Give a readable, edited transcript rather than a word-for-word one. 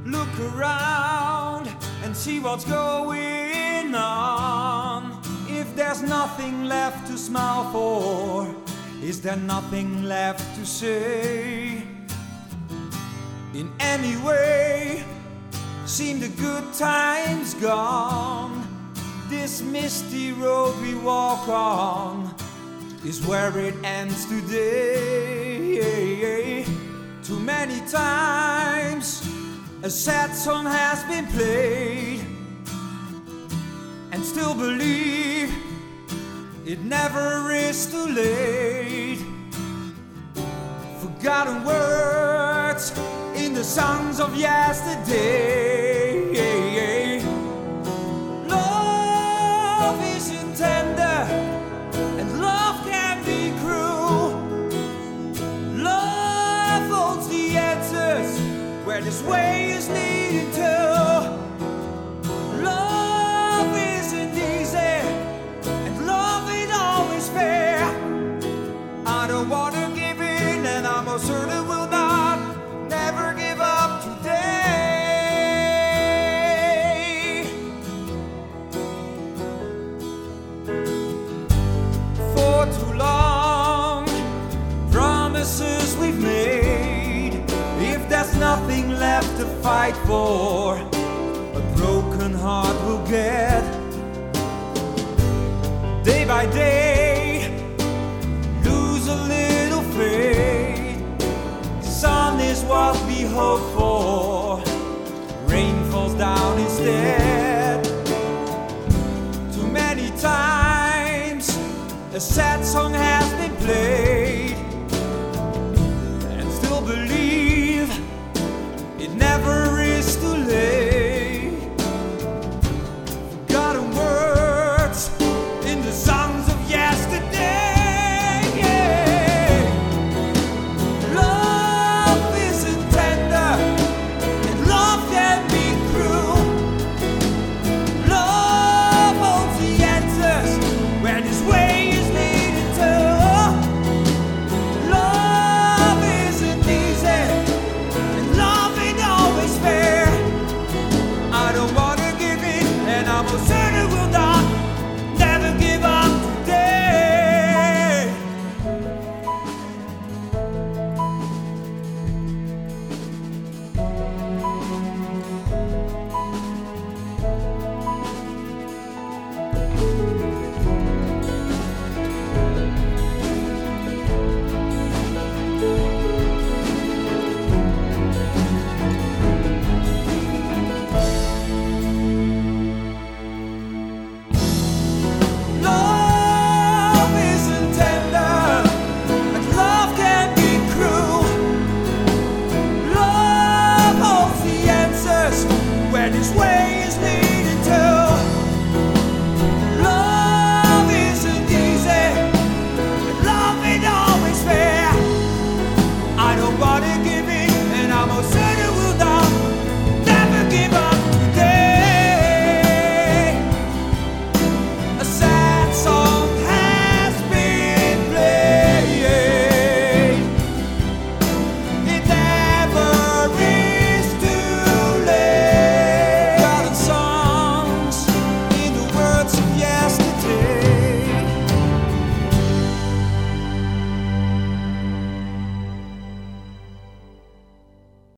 Look around and see what's going on. If there's nothing left to smile for, is there nothing left to say? In any way, seem the good times gone. This misty road we walk on is where it ends today. Too many times a sad song has been played, and still believe it never is too late. Forgotten words in the songs of yesterday. Love isn't tender and love can be cruel. Love holds the answers where this way is leading to. Love isn't easy and love ain't always fair. I don't want to give in and I'm most certain will not never give up today. For too long, promises we've made. If there's nothing left to fight for, a broken heart will get. Day by day, lose a little faith. Sun is what we hope for, rain falls down instead. Too many times a sad song has been played, and still believe it never